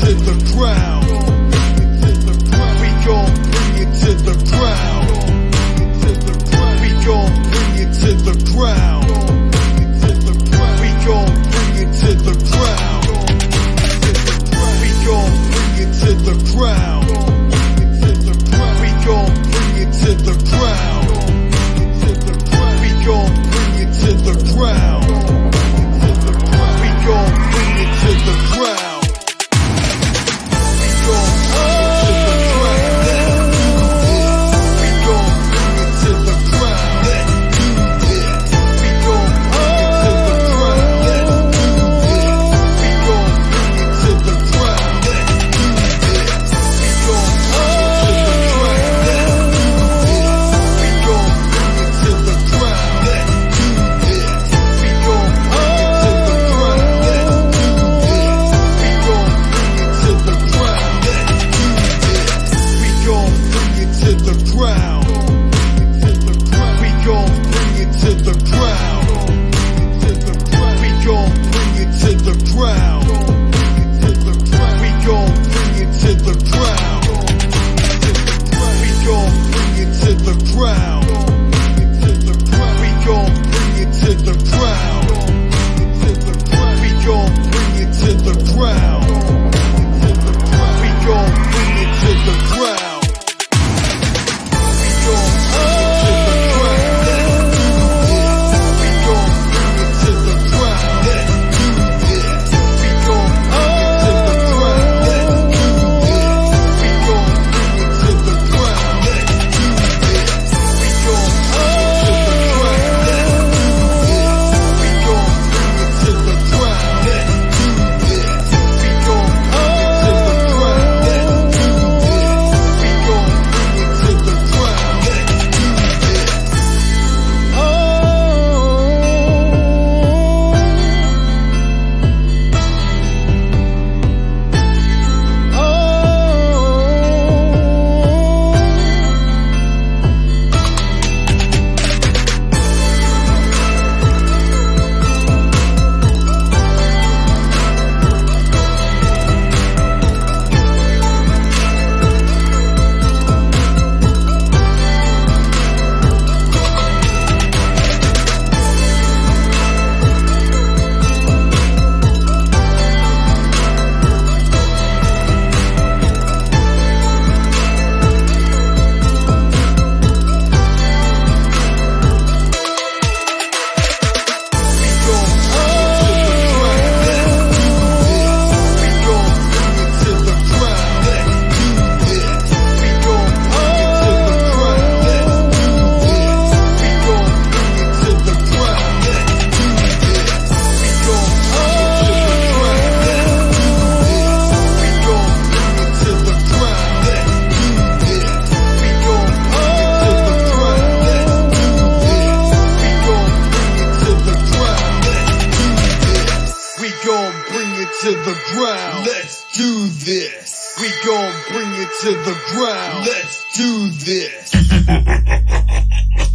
to the ground. We gon' bring it to the ground. We gon' bring it to the ground. We gon' bring it to the ground. We gon' bring it to the ground. We gon' bring it to the ground. We gon' bring it to the ground. We gon' bring it to the ground. We gon' bring it to the ground. Let's do this. We gon' bring it to the ground. Let's do this.